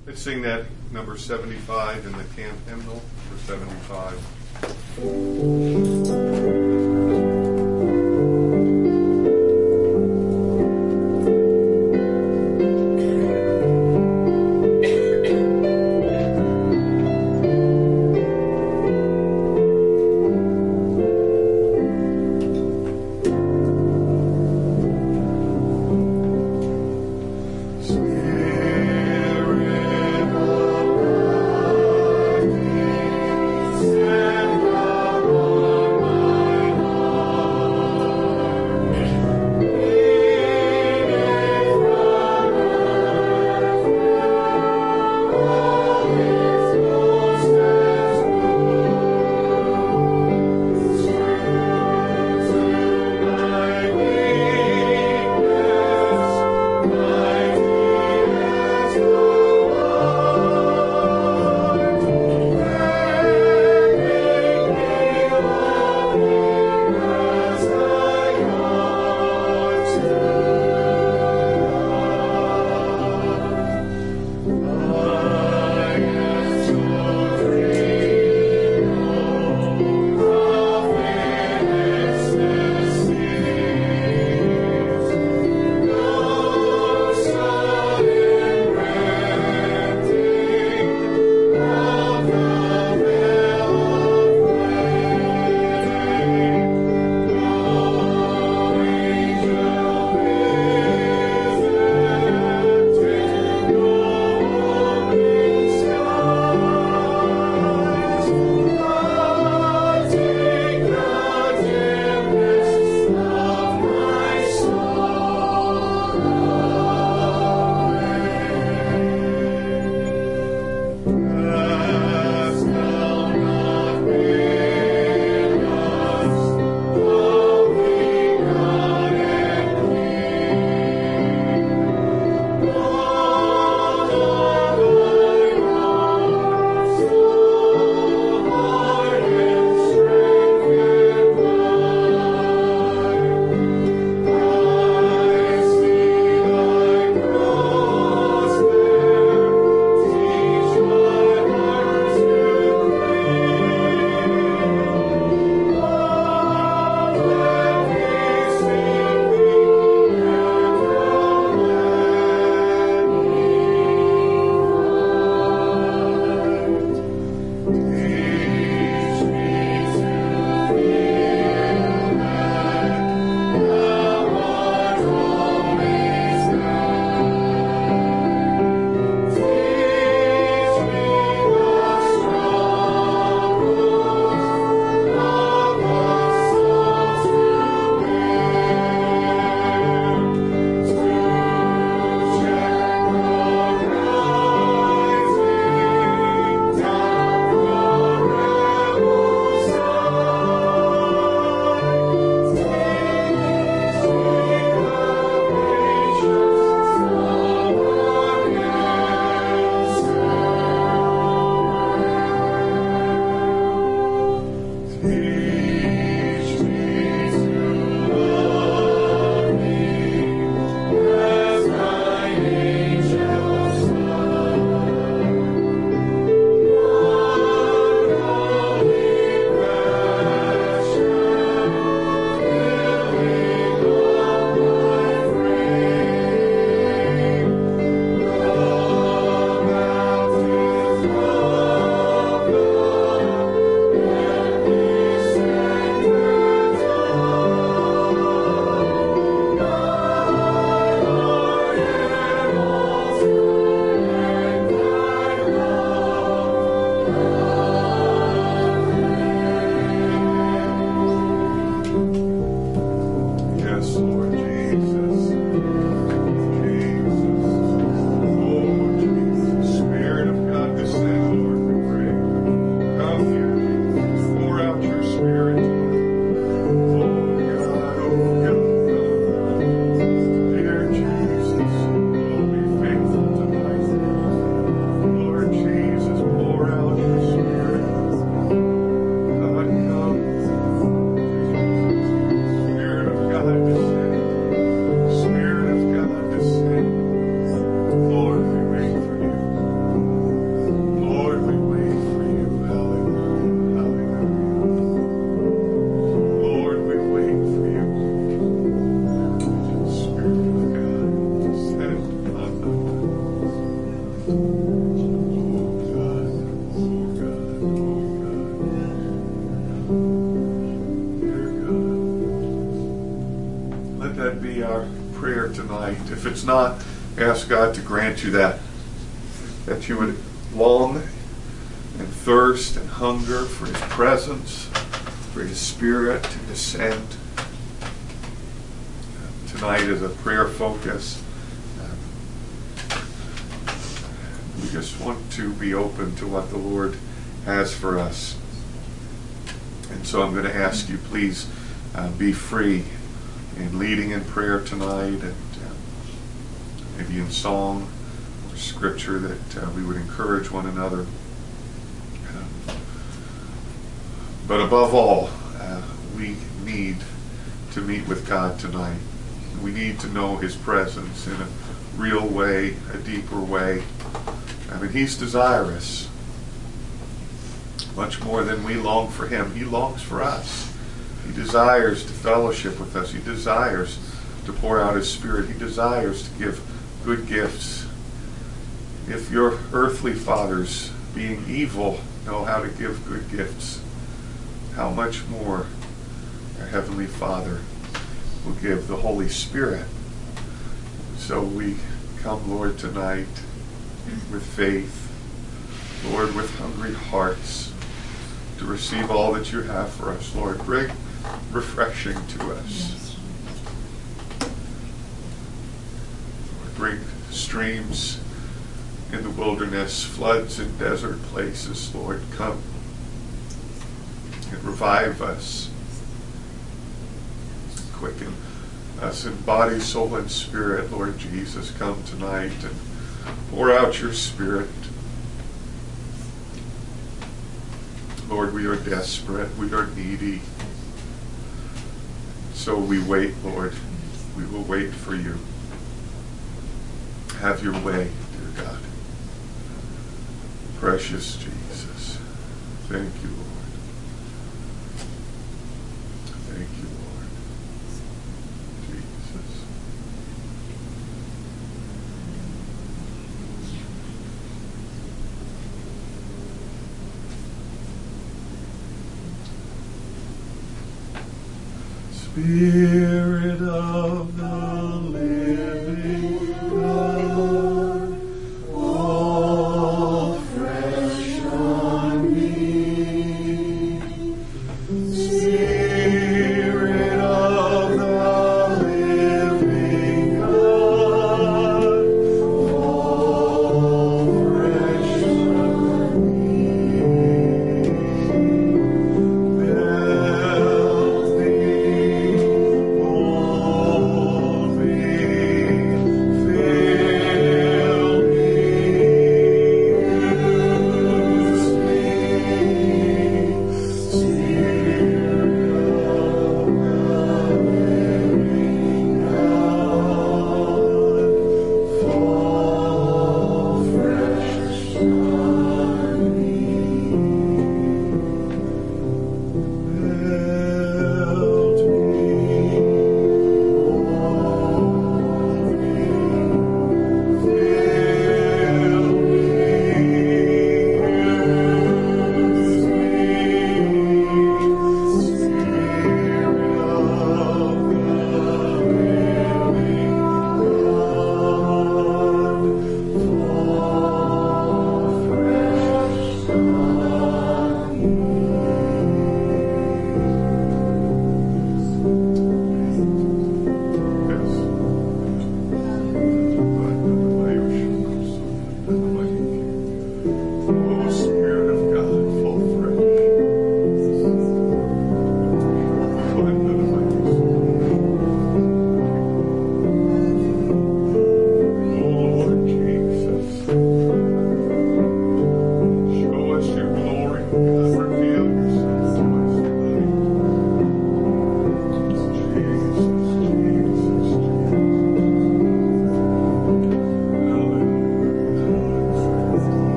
Let's sing that number 75 in the camp hymnal for 75. Spirit of Let that be our prayer tonight. If it's not, ask God to grant you that you would long and thirst and hunger for His presence, for His Spirit to descend. Tonight is a prayer focus. We just want to be open to what the Lord has for us. And so I'm going to ask you, please be free in leading in prayer tonight, and maybe in song or scripture, that we would encourage one another. But above all, we need to meet with God tonight. We need to know His presence in a real way, a deeper way. I mean, He's desirous. Much more than we long for Him, He longs for us. He desires to fellowship with us. He desires to pour out His Spirit. He desires to give good gifts. If your earthly fathers, being evil, know how to give good gifts, how much more our Heavenly Father will give the Holy Spirit. So we come, Lord, tonight with faith, Lord, with hungry hearts, to receive all that you have for us. Lord, bring refreshing to us. Lord, bring streams in the wilderness, floods in desert places. Lord, come and revive us. Quicken us in body, soul, and spirit. Lord Jesus, come tonight and pour out your Spirit. Lord, we are desperate. We are needy. So we wait, Lord. We will wait for you. Have your way, dear God. Precious Jesus. Thank you, Lord. Thank you, Lord. Jesus. Spirit of the living God, fall fresh on me. Spirit of the living God, fall fresh on me. Melt me,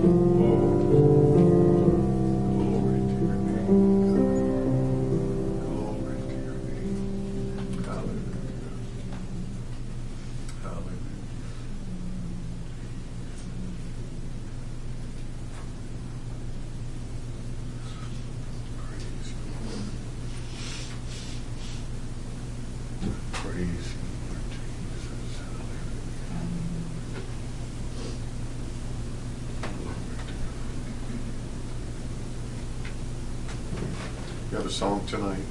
You have a song tonight.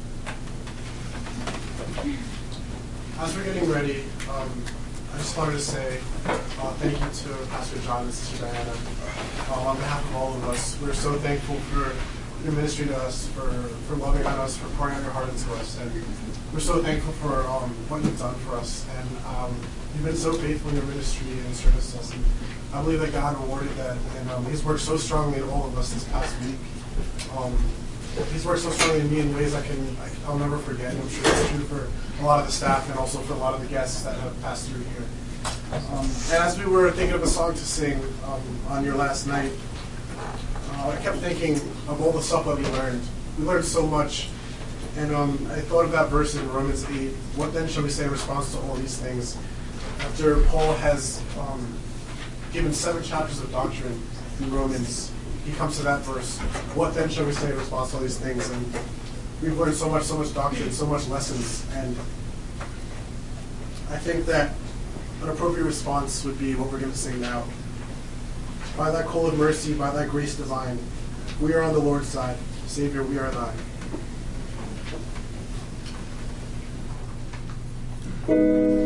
As we're getting ready, I just wanted to say thank you to Pastor John and Sister Diana. On behalf of all of us, we're so thankful for your ministry to us, for loving on us, for pouring out your heart into us. And we're so thankful for what you've done for us. And you've been so faithful in your ministry and service to us. And I believe that God rewarded that. And He's worked so strongly in all of us this past week. He's worked so strongly in me in ways I'll never forget. And I'm sure it's true for a lot of the staff and also for a lot of the guests that have passed through here. And as we were thinking of a song to sing on your last night, I kept thinking of all the stuff that we learned. We learned so much. And I thought of that verse in Romans 8, what then shall we say in response to all these things? After Paul has given 7 chapters of doctrine in Romans, he comes to that verse, what then shall we say in response to all these things? And we've learned so much doctrine, so much lessons, and I think that an appropriate response would be what we're going to sing now. By thy call of mercy, by thy grace divine, we are on the Lord's side. Savior, we are thine.